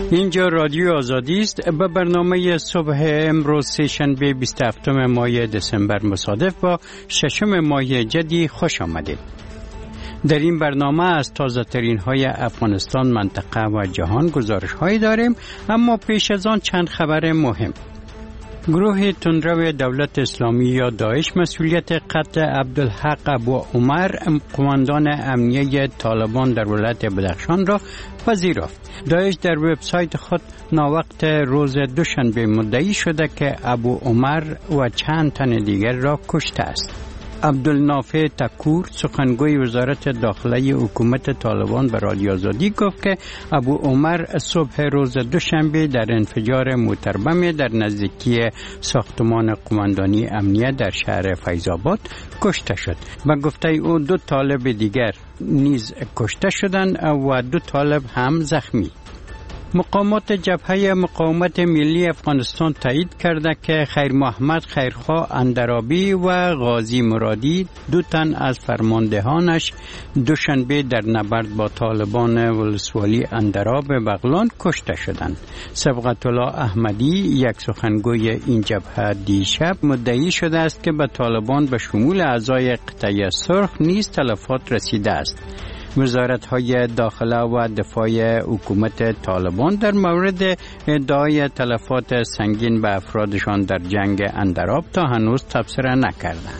اینجا رادیو آزادی است. به برنامه صبح امروز سه‌شنبه 27 ماه دسامبر مصادف با 6 ماه جدی خوش آمدید. در این برنامه از تازه ترین های افغانستان، منطقه و جهان گزارش هایی داریم، اما پیش از آن چند خبر مهم. گروه تندرو دولت اسلامی یا داعش مسئولیت قتل عبدالحق ابو عمر، قماندان امنیه طالبان در ولایت بدخشان را پذیرفت. داعش در وبسایت خود ناوقت روز دوشنبه مدعی شده که ابو عمر و چند تن دیگر را کشته است. عبدالنافع تکور، سخنگوی وزارت داخله حکومت طالبان، به رادیو آزادی گفت که ابو عمر صبح روز دوشنبه در انفجار موتربم در نزدیکی ساختمان قماندانی امنیه در شهر فیض‌آباد کشته شد. به گفته او 2 طالب دیگر نیز کشته شدند و 2 طالب هم زخمی. مقامات جبهه مقاومت ملی افغانستان تایید کرده که خیر محمد خیرخواه اندرابی و غازی مرادی، 2 تن از فرماندهانش، دوشنبه در نبرد با طالبان ولسوالی اندراب بغلان کشته شدند. صبغت الله احمدی، یک سخنگوی این جبهه، دیشب مدعی شده است که به طالبان به شمول اعضای قطعه سرخ نیز تلفات رسیده است. وزارت‌های داخله و دفاع حکومت طالبان در مورد ادعای تلفات سنگین به افرادشان در جنگ اندراب تا هنوز تبصره نکردند.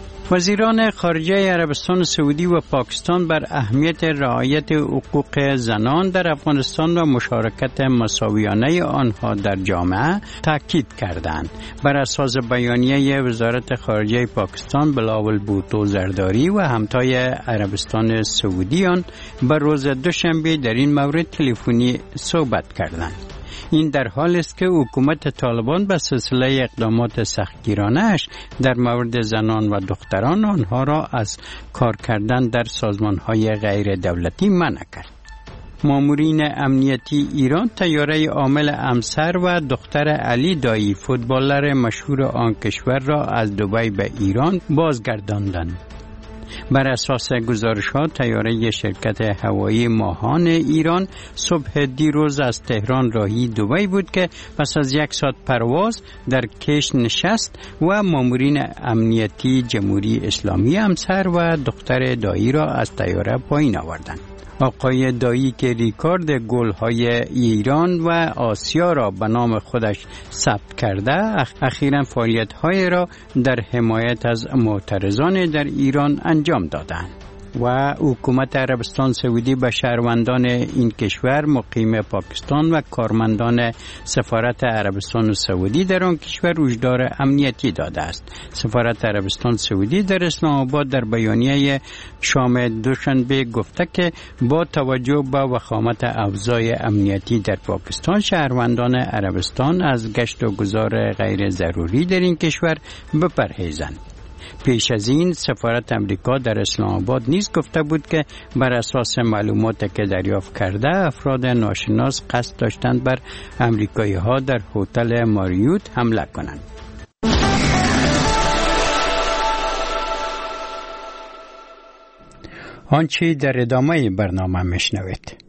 وزیران خارجه عربستان سعودی و پاکستان بر اهمیت رعایت حقوق زنان در افغانستان و مشارکت مساویانه آنها در جامعه تاکید کردند. بر اساس بیانیه وزارت خارجه پاکستان، بلاول بوتو زرداری و همتای عربستان سعودیان به روز دوشنبه در این مورد تلفنی صحبت کردند. این در حال است که حکومت طالبان به سلسله اقدامات سختگیرانه‌اش در مورد زنان و دختران آنها را از کار کردن در سازمان‌های غیر دولتی منع کرد. مامورین امنیتی ایران طیاره عامل امسر و دختر علی دایی، فوتبالر مشهور آن کشور را از دبی به ایران بازگرداندند. بر اساس گزارش‌ها طیاره شرکت هوایی ماهان ایران صبح دیروز از تهران راهی دبی بود که پس از 1 ساعت پرواز در کش نشست و مامورین امنیتی جمهوری اسلامی امسر و دختر دایی را از طیاره پایین آوردند. آقای دایی که ریکارد گل‌های ایران و آسیا را به نام خودش ثبت کرده، اخیراً فعالیت‌های را در حمایت از معترضان در ایران انجام دادند. و حکومت عربستان سعودی به شهروندان این کشور مقیم پاکستان و کارمندان سفارت عربستان سعودی در آن کشور هشدار امنیتی داده است. سفارت عربستان سعودی در اسلام آباد در بیانیه شام دوشنبه گفته که با توجه به وخامت افزای امنیتی در پاکستان، شهروندان عربستان از گشت و گذار غیر ضروری در این کشور بپرهیزند. پیش از این سفارت امریکا در اسلام آباد نیز گفته بود که بر اساس معلوماتی که دریافت کرده، افراد ناشناس قصد داشتند بر امریکایی‌ها در هتل ماریوت حمله کنند. آنچه در ادامه برنامه میشنوید.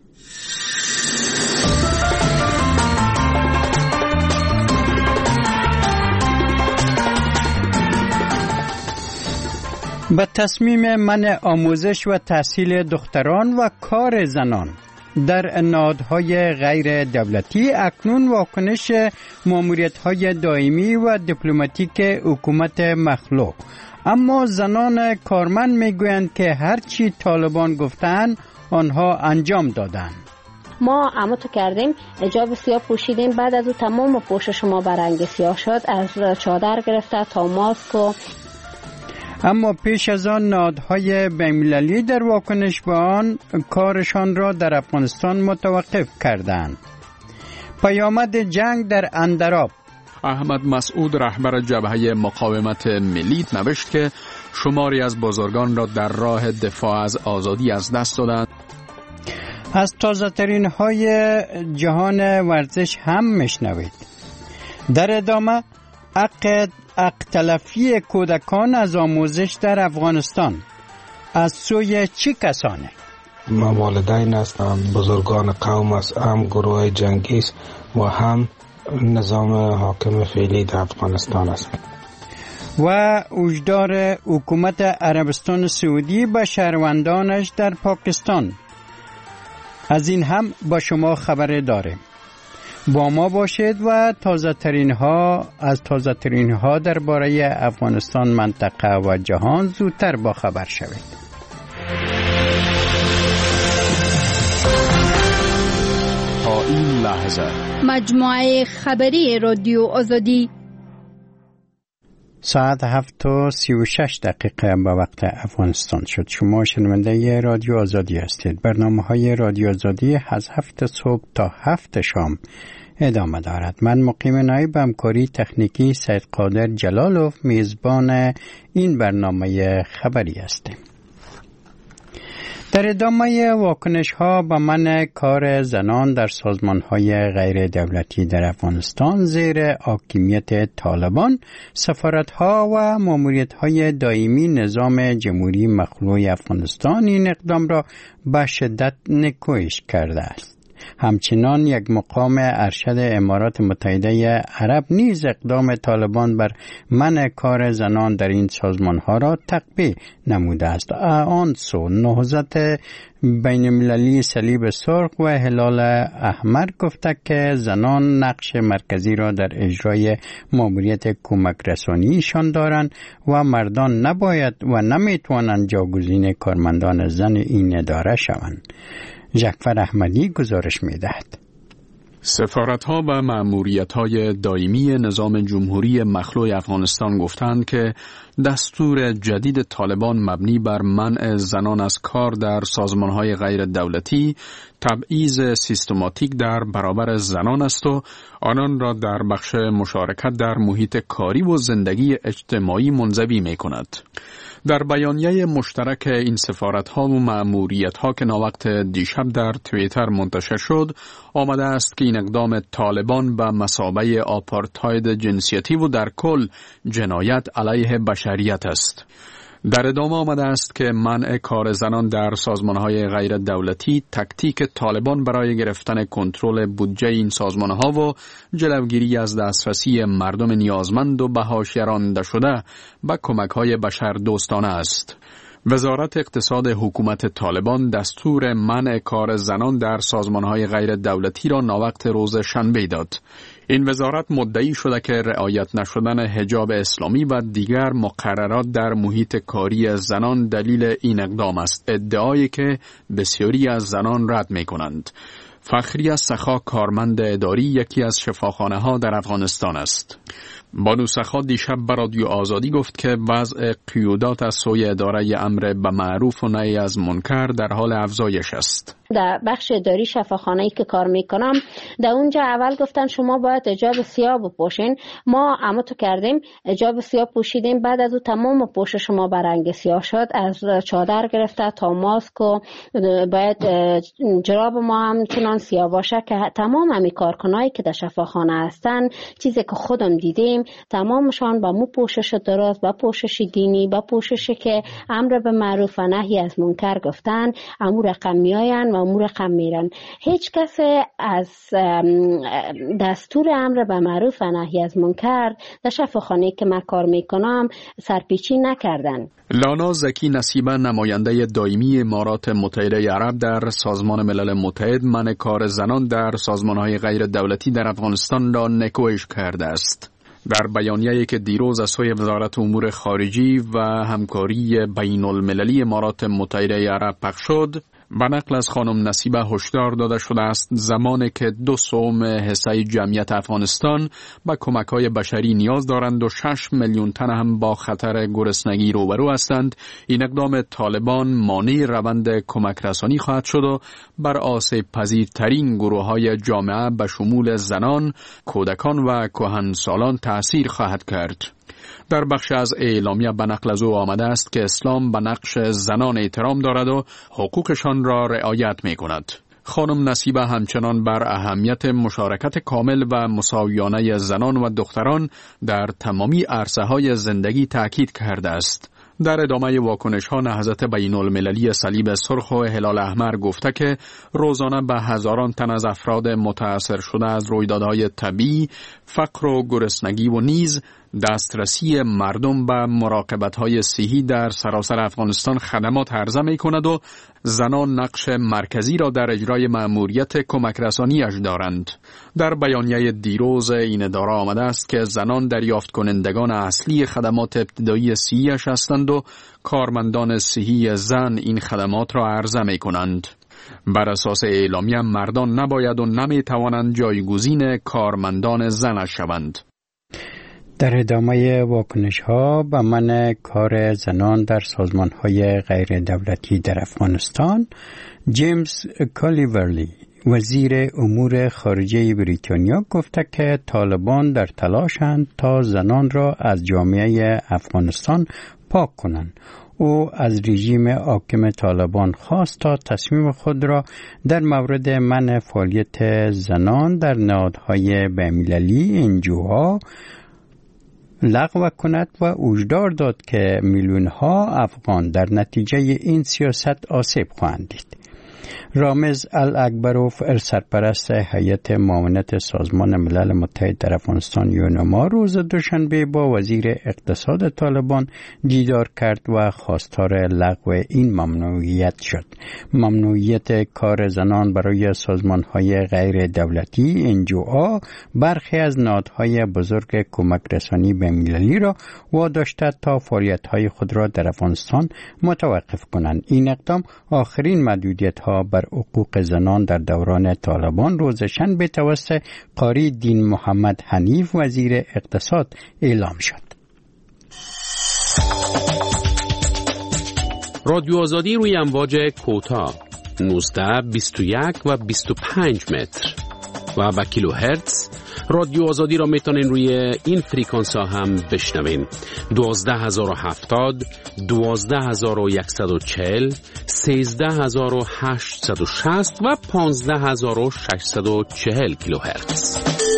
به تصمیم منع آموزش و تحصیل دختران و کار زنان در نهادهای غیر دولتی، اکنون واکنش ماموریت‌های دائمی و دیپلماتیک حکومت مخلوق. اما زنان کارمند میگویند که هرچی طالبان گفتند آنها انجام دادند. ما عملتو کردیم، حجاب سیاه پوشیدیم، بعد از او تمام پوشش ما برنگ سیاه شد، از چادر گرفته تا ماسک و اما پیش از آن نهادهای بین‌المللی در واکنش به آن کارشان را در افغانستان متوقف کردند. پیامد جنگ در اندراب. احمد مسعود، رهبر جبهه مقاومت ملی، نوشت که شماری از بزرگان را در راه دفاع از آزادی از دست دادند. از تازه ترین های جهان ورزش هم میشنوید. در ادامه حق تلفی کودکان از آموزش در افغانستان از سوی چه کسانه؟ والدین است، هم بزرگان قوم است، هم گروه جنگی است و هم نظام حاکم فعلی در افغانستان است. و وجدار حکومت عربستان سعودی به شهروندانش در پاکستان. از این هم با شما خبر داریم. با ما باشید و تازه ترین ها درباره افغانستان، منطقه و جهان زودتر با خبر شوید. تا این لحظه مجموعه خبری رادیو آزادی ساعت 7:36 به وقت افغانستان شد. شما شنونده رادیو آزادی هستید. برنامه‌های رادیو آزادی از 7 صبح تا 7 شام ادامه دارد. من مقیم نایب همکاری تکنیکی سید قادر جلالوف میزبان این برنامه خبری هستیم. در ادامه واکنش ها به منع کار زنان در سازمان های غیر دولتی در افغانستان زیر حاکمیت طالبان، سفارت ها و ماموریت های دائمی نظام جمهوری مخلوع افغانستان این اقدام را به شدت نکوهش کرده است. همچنان یک مقام ارشد امارات متحده عرب نیز اقدام طالبان بر منع کار زنان در این سازمان ها را تقبیح نموده است. آن سو نهضت بین المللی صلیب سرخ و هلال احمر گفته که زنان نقش مرکزی را در اجرای ماموریت کمک رسانیشان دارند و مردان نباید و نمیتوانند جاگزین کارمندان زن این اداره شوند. جعفر احمدی گزارش می‌دهد. سفارت‌ها و مأموریت‌های دائمی نظام جمهوری مخلوع افغانستان گفتند که دستور جدید طالبان مبنی بر منع زنان از کار در سازمان‌های غیر دولتی تبعیض سیستماتیک در برابر زنان است و آنان را در بخش مشارکت در محیط کاری و زندگی اجتماعی منزوی می‌کند. در بیانیه مشترک این سفارت‌ها و مأموریت‌ها که ناوقت دیشب در توییتر منتشر شد، آمده است که این اقدام طالبان به مثابه آپارتاید جنسیتی و در کل جنایت علیه بشریت است. در ادامه آمده است که منع کار زنان در سازمان‌های غیر دولتی تکتیک طالبان برای گرفتن کنترل بودجه این سازمان‌ها و جلوگیری از دسترسی مردم نیازمند و به حاشیه رانده شده به کمک‌های بشردوستانه است. وزارت اقتصاد حکومت طالبان دستور منع کار زنان در سازمان‌های غیر دولتی را ناوقت روز شنبه داد. این وزارت مدعی شده که رعایت نشدن حجاب اسلامی و دیگر مقررات در محیط کاری زنان دلیل این اقدام است، ادعایی که بسیاری از زنان رد می کنند. فخریه سخا کارمند اداری یکی از شفاخانه‌ها در افغانستان است. بانو سخا دیشب به رادیو آزادی گفت که وضع قیودات از سوی اداره امر به معروف و نهی از منکر در حال افزایش است. در بخش اداری شفاخانه‌ای که کار میکنم، در اونجا اول گفتن شما باید حجاب سیاه بپوشین. ما عملتو کردیم، حجاب سیاه پوشیدیم. بعد از اون تمام پوشش شما به رنگ سیاه شد، از چادر گرفته تا ماسک و باید جراب ما هم چنان سیاه باشه که تمام همی کارکنایی که در شفاخانه هستن، چیزی که خودم دیدیم، تمامشان با مو پوشش درست، با پوشش دینی، با پوششی که امر به معروف و نهی از منکر گفتن، امور رقم میاین و امور رقم میرن. هیچ کس از دستور امر به معروف و نهی از منکر در شفاخانه که من کار میکنم سرپیچی نکردن. لانا زکی نصیبه نماینده دائمی امارات متحده عرب در سازمان ملل متحد منع کار زنان در سازمان‌های غیر دولتی در افغانستان را نکوهش کرده است. در بیانیه‌ای که دیروز از سوی وزارت امور خارجی و همکاری بین المللی امارات متحده عرب پخش شد، به نقل از خانم نصیبه هشدار داده شده است زمانی که 2/3 حصه جمعیت افغانستان به کمک‌های بشری نیاز دارند و 6 میلیون تن هم با خطر گرسنگی روبرو هستند، این اقدام طالبان مانع روند کمک رسانی خواهد شد و بر آسیب پذیرترین گروه‌های جامعه به شمول زنان، کودکان و کهنسالان تأثیر خواهد کرد. در بخش از اعلامیه به نقل از او آمده است که اسلام به نقش زنان احترام دارد و حقوقشان را رعایت می کند. خانم نصیبه همچنان بر اهمیت مشارکت کامل و مساویانه زنان و دختران در تمامی عرصه‌های زندگی تاکید کرده است. در ادامه واکنش‌ها نهضت بین‌المللی صلیب سرخ و هلال احمر گفته که روزانه به هزاران تن از افراد متاثر شده از رویدادهای طبیعی، فقر و گرسنگی و نیز دسترسی مردم به مراقبت‌های صحی در سراسر افغانستان خدمات عرضه می‌کند و زنان نقش مرکزی را در اجرای مأموریت کمک رسانی‌اش دارند. در بیانیه دیروز این اداره آمده است که زنان دریافت کنندگان اصلی خدمات ابتدایی صحی‌اش هستند و کارمندان صحی زن این خدمات را عرضه می‌کنند. بر اساس اعلامیه مردان نباید و نمی‌توانند جایگزین کارمندان زنش شوند. در ادامه واکنش‌ها به منع کار زنان در سازمان‌های غیر دولتی در افغانستان، جیمز کالیورلی وزیر امور خارجه بریتانیا گفته که طالبان در تلاشند تا زنان را از جامعه افغانستان پاک کنند. او از رژیم حاکم طالبان خواست تا تصمیم خود را در مورد منع فعالیت زنان در نهادهای بین‌المللی انجوها لغو کند و هشدار داد که میلیون‌ها افغان در نتیجه این سیاست آسیب خواهند دید. رامز الاکبروف سرپرست هیئت معاونت سازمان ملل متحد در افغانستان یونما روز دوشنبه با وزیر اقتصاد طالبان دیدار کرد و خواستار لغو این ممنوعیت شد. ممنوعیت کار زنان برای سازمان‌های غیر دولتی انجوها برخی از نهادهای بزرگ کمک رسانی بین‌المللی را واداشته تا فعالیت‌های خود را در افغانستان متوقف کنند. این اقدام آخرین محدودیت‌ها بر حقوق زنان در دوران طالبان روز شنبه توسط قاری دین محمد حنیف وزیر اقتصاد اعلام شد. رادیو آزادی روی امواج کوتاه 19، 21 و 25 متر و با کیلوهرتز رادیو آزادی را میتونین روی این فریکانس ها هم بشنوین. 12070، 12140، 13860 و 15640 کیلوهرتز.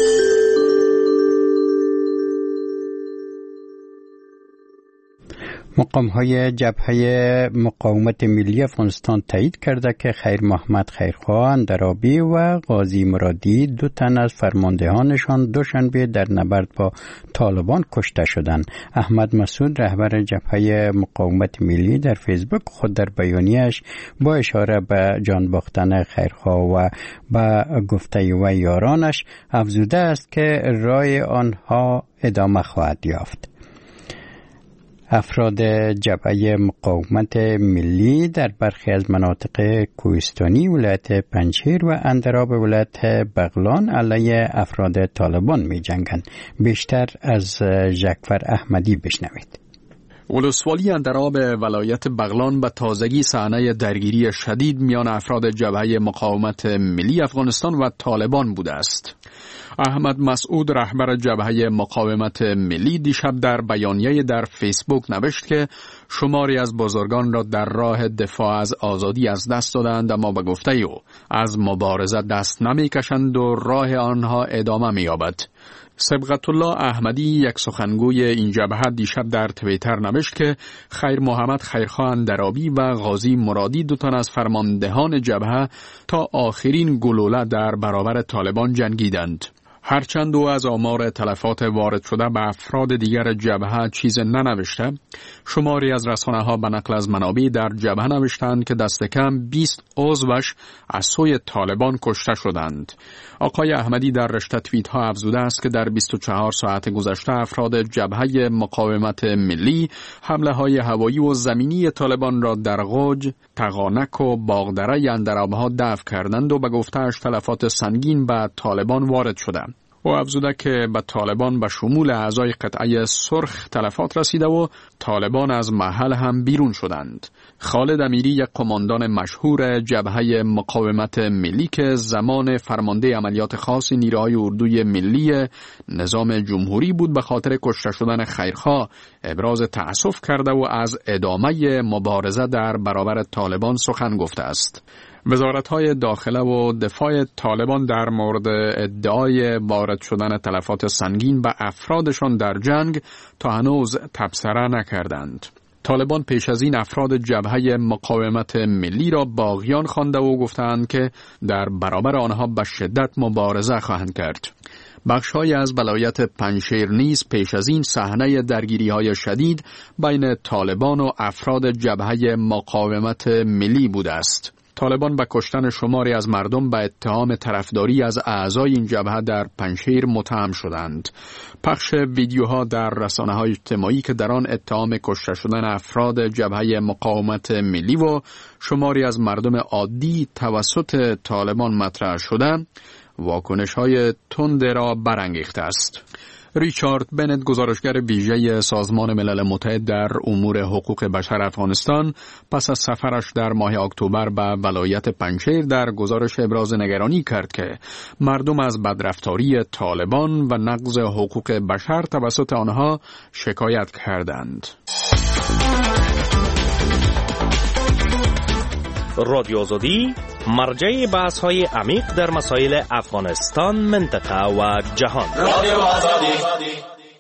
مقام‌های جبهه مقاومت ملی افغانستان تایید کرده که خیر محمد خیرخواه اندرابی و قاضی مرادی 2 تن از فرماندهانشان دوشنبه در نبرد با طالبان کشته شدند. احمد مسعود رهبر جبهه مقاومت ملی در فیسبوک خود در بیانیه‌اش با اشاره به جان باختن خیرخواه و به گفته و یارانش افزوده است که راه آنها ادامه خواهد یافت. افراد جبهه مقاومت ملی در برخی از مناطق کوهستانی ولایت پنجشیر و اندراب ولایت بغلان علیه افراد طالبان می جنگند. بیشتر از جعفر احمدی بشنوید. ولسوالی اندراب ولایت بغلان به تازگی صحنه درگیری شدید میان افراد جبهه مقاومت ملی افغانستان و طالبان بوده است. احمد مسعود رهبر جبهه مقاومت ملی دیشب در بیانیه در فیسبوک نوشت که شماری از بزرگان را در راه دفاع از آزادی از دست دادند، اما به گفته او از مبارزه دست نمی کشند و راه آنها ادامه می یابد. سبقت الله احمدی یک سخنگوی این جبهه دیشب در توییتر نوشت که خیر محمد خیرخواه اندرابی و قاضی مرادی 2 تن از فرماندهان جبهه تا آخرین گلوله در برابر طالبان جنگیدند. هرچند او از آمار تلفات وارد شده به افراد دیگر جبهه چیز ننوشته، شماری از رسانه‌ها به نقل از منابع در جبهه نوشتند که دست کم 20 عضوش از سوی طالبان کشته شدند. آقای احمدی در رشته توییت‌ها افزوده است که در 24 ساعت گذشته افراد جبهه مقاومت ملی حمله‌های هوایی و زمینی طالبان را در غوج، تغانک و باغدره اندرابها دفع کردند و به گفته‌اش تلفات سنگین به طالبان وارد شده. او افزوده که به طالبان به شمول اعضای قطعه سرخ تلفات رسیده و طالبان از محل هم بیرون شدند. خالد امیری یک قماندان مشهور جبهه مقاومت ملی که زمان فرمانده عملیات خاص نیروهای اردوی ملی نظام جمهوری بود به خاطر کشته شدن خیرخواه ابراز تأسف کرده و از ادامه مبارزه در برابر طالبان سخن گفته است. وزارت‌های داخله و دفاع طالبان در مورد ادعای وارد شدن تلفات سنگین به افرادشان در جنگ تا هنوز تبصره نکردند. طالبان پیش از این افراد جبهه مقاومت ملی را باغیان خوانده و گفتند که در برابر آنها به شدت مبارزه خواهند کرد. بخش‌هایی از ولایت پنجشیر نیز پیش از این صحنه درگیری‌های شدید بین طالبان و افراد جبهه مقاومت ملی بوده است. طالبان به کشتن شماری از مردم به اتهام طرفداری از اعضای این جبهه در پنجشیر متهم شدند. پخش ویدیوها در رسانه‌های اجتماعی که در آن اتهام کشته شدن افراد جبهه مقاومت ملی و شماری از مردم عادی توسط طالبان مطرح شده، واکنش‌های تند را برانگیخته است. ریچارد بنت، گزارشگر ویژه سازمان ملل متحد در امور حقوق بشر افغانستان، پس از سفرش در ماه اکتبر به ولایت پنجشیر در گزارش ابراز نگرانی کرد که مردم از بدرفتاری طالبان و نقض حقوق بشر توسط آنها شکایت کردند. رادیو آزادی مرجع بحث‌های عمیق در مسائل افغانستان، منطقه و جهان. رادیو آزادی.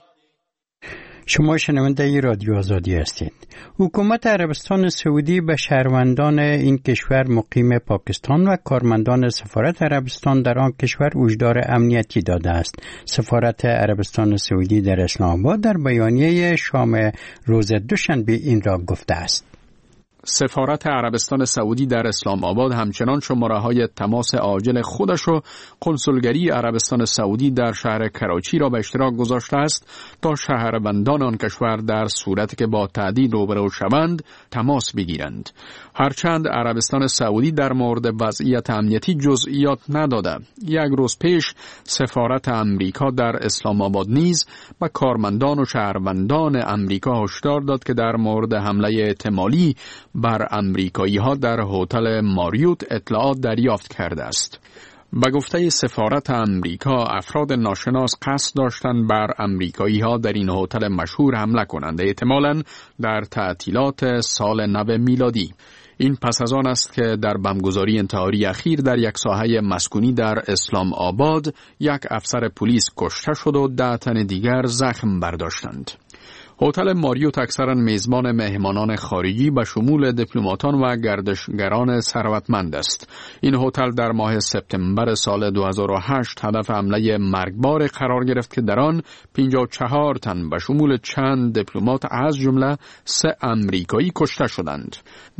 شما شنونده رادیو آزادی هستید. حکومت عربستان سعودی به شهروندان این کشور مقیم پاکستان و کارمندان سفارت عربستان در آن کشور هشدار امنیتی داده است. سفارت عربستان سعودی در اسلام آباد در بیانیه شام روز دوشنبه این را گفته است. سفارت عربستان سعودی در اسلام آباد همچنان شماره‌های تماس عاجل خودش و کنسولگری عربستان سعودی در شهر کراچی را به اشتراک گذاشته است تا شهروندان آن کشور در صورتی که با تهدید روبرو شوند تماس بگیرند. هرچند عربستان سعودی در مورد وضعیت امنیتی جزئیات نداده، یک روز پیش سفارت امریکا در اسلام آباد نیز به کارمندان و شهروندان امریکا هشدار داد که در مورد حمله احتمالی بر امریکایی‌ها در هتل ماریوت اطلاعات دریافت کرده است. به گفته سفارت امریکا، افراد ناشناس قصد داشتند بر امریکایی‌ها در این هتل مشهور حمله کنند، احتمالاً در تعطیلات سال نو میلادی. این پس از آن است که در بمبگذاری انتحاری اخیر در یک ساحه مسکونی در اسلام آباد یک افسر پلیس کشته شد و 10 تن دیگر زخم برداشتند. هتل ماریوت اکثرا میزبان مهمانان خارجی به شمول دیپلماتان و گردشگران ثروتمند است. این هتل در ماه سپتامبر سال 2008 هدف حمله مرگبار قرار گرفت که در آن 54 تن به شمول چند دیپلمات از جمله 3 امریکایی کشته شدند.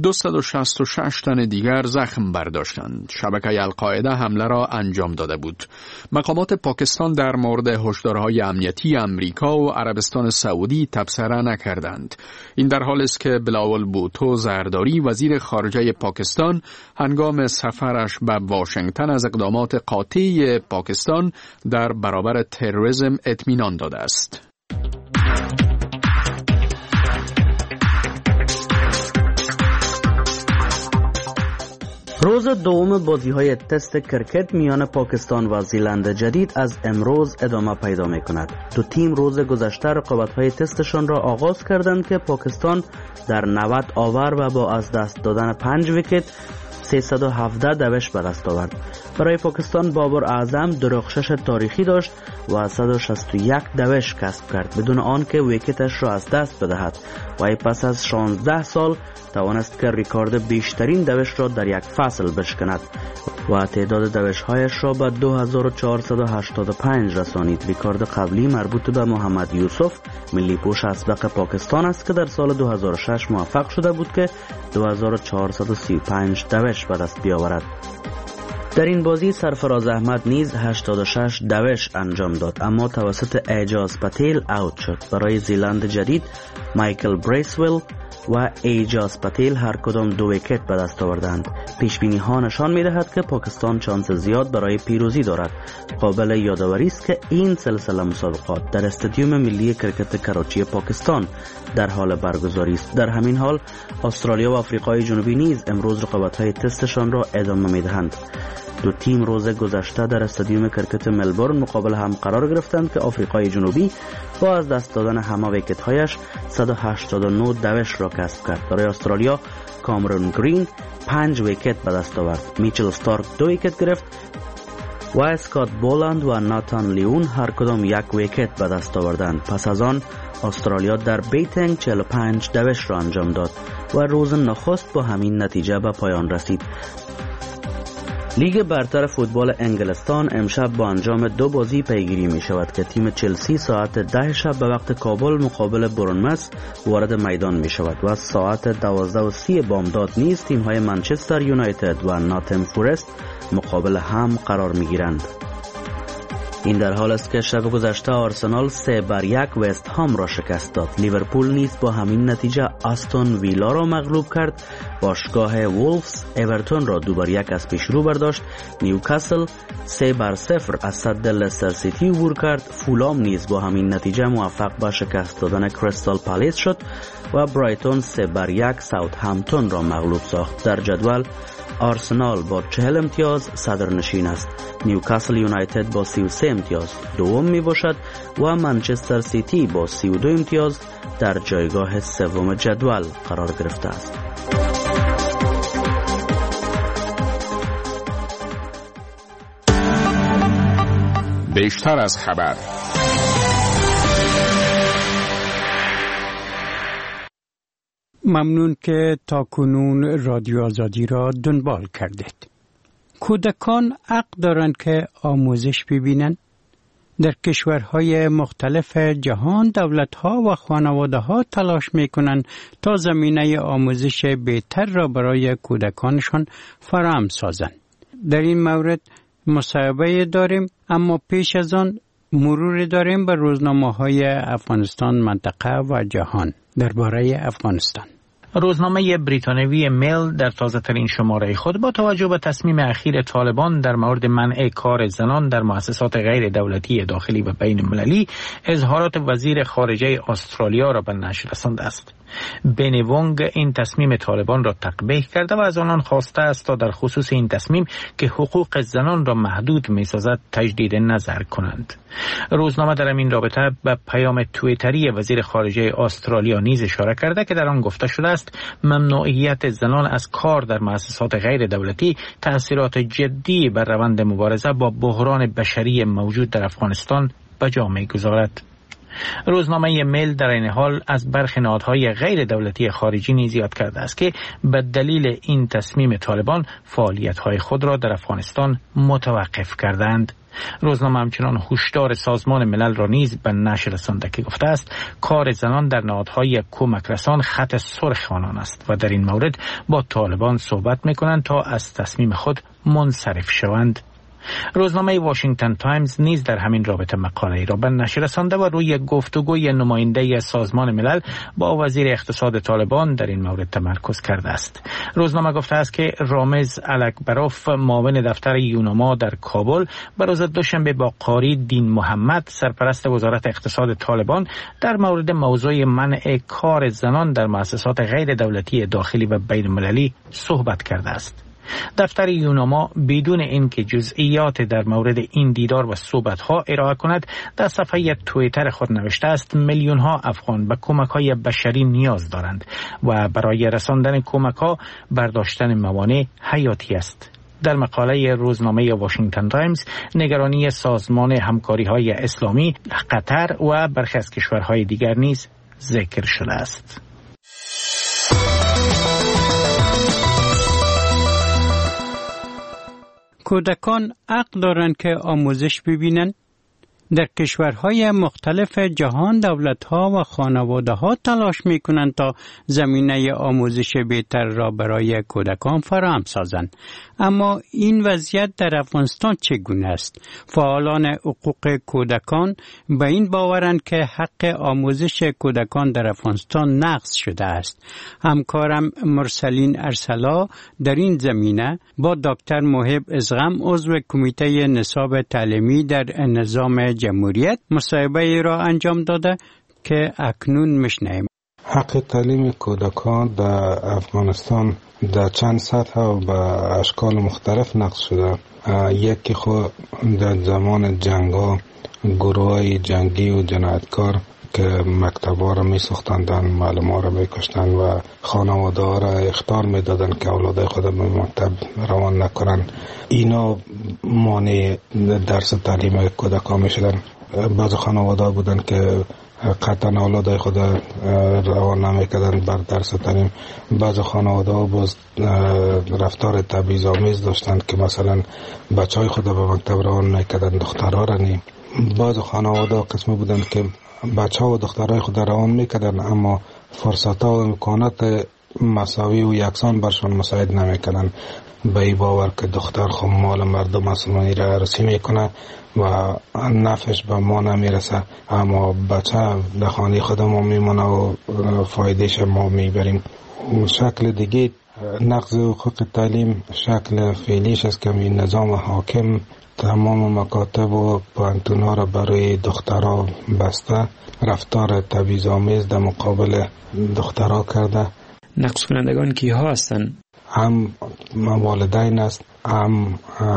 266 تن دیگر زخم برداشتند. شبکه القاعده حمله را انجام داده بود. مقامات پاکستان در مورد هشدارهای امنیتی امریکا و عربستان سعودی تبصره نکردند. این در حالی است که بلاول بوتو زرداری وزیر خارجه پاکستان هنگام سفرش به واشنگتن از اقدامات قاطع پاکستان در برابر تروریسم اطمینان داده است. روز دوم بازی‌های تست کرکت میان پاکستان و زیلند جدید از امروز ادامه پیدا می‌کند. دو تیم روز گذشته رقابت‌های تستشان را آغاز کردند که پاکستان در 90 آور و با از دست دادن 5 ویکت 317 دوش به دست آورد. برای پاکستان بابر اعظم درخشش تاریخی داشت و 161 دوش کسب کرد بدون آنکه ویکتش را از دست بدهد و پس از 16 سال توانست که ریکارد بیشترین دوش را در یک فصل بشکند و تعداد دوش‌هایش را به 2485 رسانید. ریکارد قبلی مربوط به محمد یوسف ملی پوش اسبق پاکستان است که در سال 2006 موفق شده بود که 2435 دوش به دست بیاورد. در این بازی سرفراز احمد نیز 86 دوش انجام داد، اما توسط اعجاز پتیل اوت شد. برای زیلند جدید مایکل بریسویل و ایجاز پتیل هر کدام 2 ویکت به دست آوردند. پیشبینی ها نشان می دهد که پاکستان شانس زیاد برای پیروزی دارد. قابل یادآوری است که این سلسله مسابقات در استادیوم ملی کرکت کراچی پاکستان در حال برگزاری است. در همین حال استرالیا و آفریقای جنوبی نیز امروز رقابت‌های تستشان را ادامه می دهند. دو تیم روز گذشته در استادیوم کرکت ملبورن مقابل هم قرار گرفتند که آفریقای جنوبی با از دست دادن همه ویکت‌هایش 189 دوش را کسب کرد. برای استرالیا کامرون گرین 5 ویکت به دست آورد. میچل ستارک 2 ویکت گرفت و اسکات بولند و ناتان لیون هر کدام 1 ویکت به دست آوردند. پس از آن استرالیا در بیتنگ 45-2 را انجام داد و روز نخست با همین نتیجه به پایان رسید. لیگ برتر فوتبال انگلستان امشب با انجام 2 بازی پیگیری می شود که تیم چلسی ساعت 10 شب به وقت کابل مقابل برنمث وارد میدان می شود و ساعت 12:30 بامداد نیز تیم های منچستر یونایتد و ناتم فورست مقابل هم قرار می گیرند. این در حال است که شب گذشته آرسنال 3-1 وست هام را شکست داد. لیورپول نیز با همین نتیجه استون ویلا را مغلوب کرد. باشگاه وولفز اورتون را 2-1 از پیش رو برداشت. نیوکاسل 3-0 از صد لستر سیتی عبور کرد. فولام نیز با همین نتیجه موفق به شکست دادن کریستال پالیس شد و برایتون 3-1 ساوثهمپتون را مغلوب ساخت. در جدول آرسنال با 40 امتیاز صدرنشین است. نیوکاسل یونایتد با 33 امتیاز دوم می باشد و منچستر سیتی با 32 امتیاز در جایگاه سوم جدول قرار گرفته است. بیشتر از خبر. ممنون که تا کنون رادیو آزادی را دنبال کردید. کودکان حق دارند که آموزش ببینند. در کشورهای مختلف جهان دولت‌ها و خانواده‌ها تلاش می‌کنند تا زمینه آموزش بهتر را برای کودکانشان فراهم سازند. در این مورد مصاحبه داریم، اما پیش از آن مرور داریم به روزنامه‌های افغانستان، منطقه و جهان. درباره افغانستان روزنامه بریتانیایی میل در تازه‌ترین شماره خود با توجه به تصمیم اخیر طالبان در مورد منع کار زنان در مؤسسات غیر دولتی داخلی و بین المللی اظهارات وزیر خارجه استرالیا را به نشر رسانده است. بنی وونگ این تصمیم طالبان را تقبیح کرده و از آنان خواسته است تا در خصوص این تصمیم که حقوق زنان را محدود می‌سازد تجدید نظر کنند. روزنامه در این رابطه به پیام توییتری وزیر خارجه استرالیا نیز اشاره کرده که در آن گفته شده است ممنوعیت زنان از کار در مؤسسات غیر دولتی تأثیرات جدی بر روند مبارزه با بحران بشری موجود در افغانستان به جا می‌گذارد. روزنامه میل در این حال از برخی نهادهای غیر دولتی خارجی نیز یاد کرده است که به دلیل این تصمیم طالبان فعالیت‌های خود را در افغانستان متوقف کردند. روزنامه همچنان هشدار سازمان ملل را نیز به نشر رسانده که گفته است کار زنان در نهادهای کمک رسان خط سرخ آنان است و در این مورد با طالبان صحبت می‌کنند تا از تصمیم خود منصرف شوند. روزنامه واشنگتن تایمز نیز در همین رابطه مقاله‌ای را به نشر رسانده و روی گفتگوی نماینده سازمان ملل با وزیر اقتصاد طالبان در این مورد تمرکز کرده است. روزنامه گفته است که رامز الکبروف معاون دفتر یوناما در کابل به روز دوشنبه با قاری دین محمد سرپرست وزارت اقتصاد طالبان در مورد موضوع منع کار زنان در مؤسسات غیر دولتی داخلی و بین المللی صحبت کرده است. دفتر یوناما بدون اینکه جزئیات در مورد این دیدار و صحبت‌ها ارائه کند در صفحه توییتر خود نوشته است میلیون‌ها افغان به کمک‌های بشری نیاز دارند و برای رساندن کمک‌ها برداشتن موانع حیاتی است. در مقاله روزنامه واشنگتن تایمز نگرانی سازمان همکاری‌های اسلامی، قطر و برخی از کشورهای دیگر نیز ذکر شده است. کودکان حق دارند که آموزش ببینند. در کشورهای مختلف جهان دولت‌ها و خانواده‌ها تلاش می‌کنند تا زمینه آموزش بهتر را برای کودکان فراهم سازند. اما این وضعیت در افغانستان چگونه است؟ فعالان حقوق کودکان به این باورند که حق آموزش کودکان در افغانستان نقض شده است. همکارم مرسلین ارسلا در این زمینه با دکتر محب ازغم عضو کمیته نصاب تعلیمی در نظام جمهوریت مصاحبه را انجام داده که اکنون میشنویم. حق تعلیم کودکان در افغانستان در چند سطح و به اشکال مختلف نقض شده. یکی خود در زمان جنگ‌ها گروه‌های جنگی و جنایتکار که مکتب‌ها را می‌سوختندن، معلم‌ها را می‌کشتن و خانواده‌ها را اخطار می‌دادن که اولادای خود به مکتب روان نکنن. اینا مانع درس تعلیم کودکان می‌شدن. بعض خانواده بودن که قطعا اولادای خود روان نمیکردن بر درس تعلیم. بعض خانواده باز رفتار تبعیض‌آمیز داشتن که مثلا بچهای خود به مکتب روان میکردن، دخترها را نیم. بعض خانواده قسمی بودن که بچه ها و دخترای خود روان میکردن اما فرصت ها و امکانات مساوی و یکسان برشان مساعد نمیکردن. به این باور که دختر خب مال مردم مسلمانی را رسی میکنه و نفعش به ما نمیرسه، اما بچه در خانه خود ما میمونه و فایدهش ما میبریم. شکل دیگه نقض حقوق تعلیم شکل فعلیش است که این نظام حاکم تمام مکاتب و پوهنتون‌ها را برای دخترها بسته، رفتار تبعیض‌آمیز در مقابل دخترها کرده. نقض کنندگان کیها هستند؟ هم والدین است، هم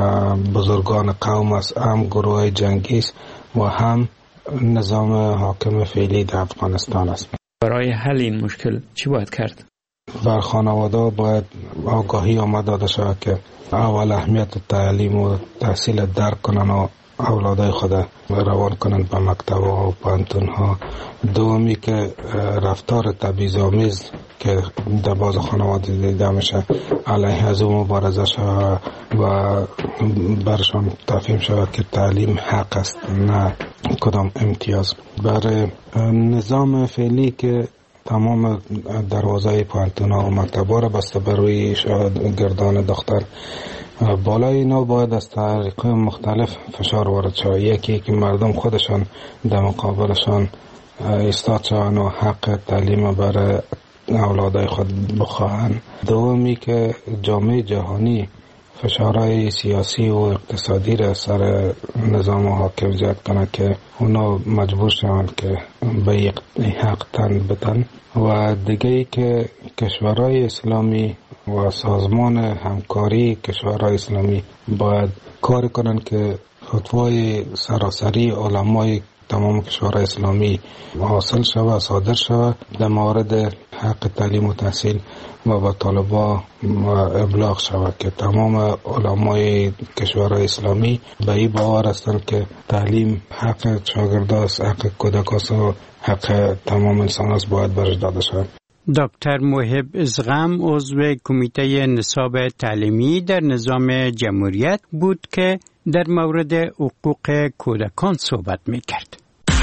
بزرگان قوم است، هم گروه جنگی است و هم نظام حاکم فعلی در افغانستان است. برای حل این مشکل چی باید کرد؟ بر خانواده باید آگاهی آمد داده شود که اول اهمیت تعلیم و تحصیل درک کنن و اولادای خود روان کنن به مکتب و پوهنتون ها. دومی که رفتار تبعیض‌آمیز که در بعض خانواده دیده میشه علیه از اون مبارزه شود و برشان تفهیم شود که تعلیم حق است نه کدام امتیاز. برای نظام فعلی که تمام دروازه پوهنتون ها و مکتب ها را بسته بروی گردان دختر، بالای اینا باید از طریق مختلف فشار وارد شود. یکی که مردم خودشان در مقابلشان ایستاد شوند و حق تعلیم برای اولادای خود بخواهند. دومی که جامعه جهانی فشارهای سیاسی و اقتصادی را سر نظام حاکم زیاد کنه که اونا مجبور شوند که به حق تن بدن. و دیگه ای که کشورهای اسلامی و سازمان همکاری کشورهای اسلامی باید کار کنن که فتوای سراسری علمای تمام کشورهای اسلامی حاصل شود، صادر شود در مورد حق تعلیم و تحصیل و به طالبا ابلاغ شود که تمام علمای کشورهای اسلامی به این باور هستند که تعلیم حق شاگرداست، حق کودکاست و حق تمام انسان است، باید برش داده شود. دکتر موهب ازغم عضو کمیته نصاب تعلیمی در نظام جمهوریت بود که در مورد حقوق کودکان صحبت می‌کرد.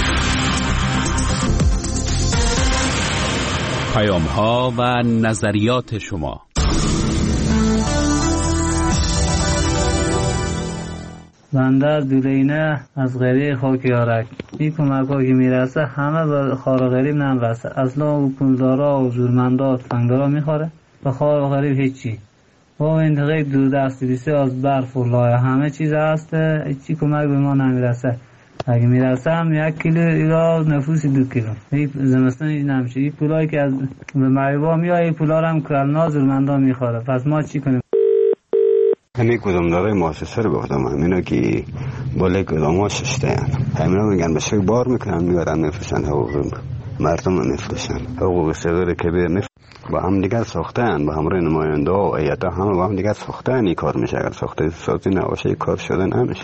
پیام‌ها و نظریات شما. بنده از دولینه از غریب خاکیارک. این کمک ها که میرسه همه به خار غریب نمیرسه. اصلا او پولدارا و زورمندا و تفنگدارا میخوره، به خار غریب هیچی. با انتقای دو دستی بیسته از برف و لایه همه چیز هست، هیچی کمک به ما نمیرسه. اگه میرسه هم 1 کیلو یا نفوسی 2 کیلو. این زمستان نمیشه. این پولایی که از به معیوبا میاد، این پولا هم کرلنا زورمندا میخوره. پس ما چی کنیم؟ همین کدامدارای مؤسسه رو گفتم، همینا که بالای کدام ها ششته همینا میگن بشه بار میکنن میبرن میفروشن، حقوق مردم میفروشن، حقوق صغیر کبیر با هم دیگر ساختن، با همراه نماینده و هیئت همه با هم دیگر ساختن. این کار میشه، اگر ساخته سازی نباشه این کار شده نمیشه.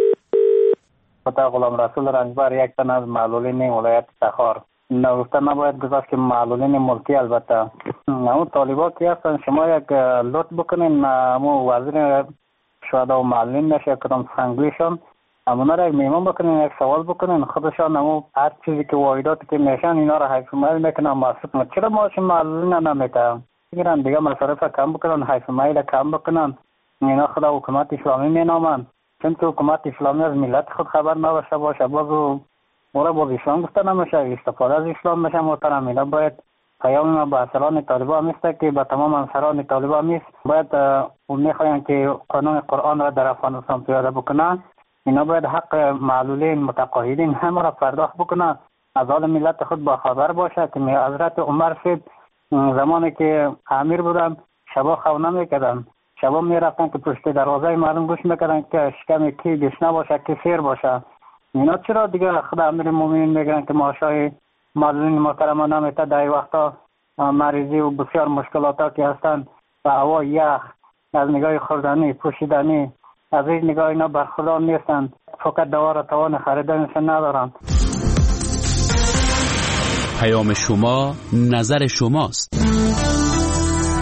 خدا غلام رسول رنجبر یک تن از معلولین ولایت تخار نگفته نباید گذاشت که معلولین ملکی البته اون طالبا که هستن شما یک لطف بکنین امو وزیر شهدا و معلولین نشه کدام سنگویشان امونا را یک میمون بکنین، یک سوال بکنین خودشان امو هر چیزی که واحداتی که میشن اینا را حیث مایل میکنن محسوب. چرا ماشین معلولین نمیکنن؟ بگیرن دیگه مصارف کم بکنن، حیث مایل کم بکنن. اینا خدا حکومت اسلامی مینامن، چون که حکومت اسلامی از ملت خود خبر نباشه باشه بازو مورا باز اسلام گفته نمیشه، استفاده از اسلام میشه. محترم اینا باید پیام ما به اصلان طالبان میسته که به تمام انصاران طالبان میست، باید میخواین که قانون قرآن را در افغانستان پیاده بکنن. اینا باید حق معلولین متقاعدین همه را پرداخت بکنن، از حال ملت خود با خبر باشه که حضرت عمر صاحب زمانی که امیر بودن شبا خونه میکردن، شبا میرفتن که پشت دروازه مردم گوش میکردن که شکم کی گشنه باشه کی سیر باشه. اینا چرا دیگه خدا امیر مومنین میگن که ماشای معلولین محترم نمیته در وقتا مریضی و بسیار مشکلاتا که هستن و هوا یخ از نگاه خوردنی پوشیدنی از این نگاه اینا برخوردار نیستن. فقط دوا را توان خریدنش ندارند. پیام شما نظر شماست.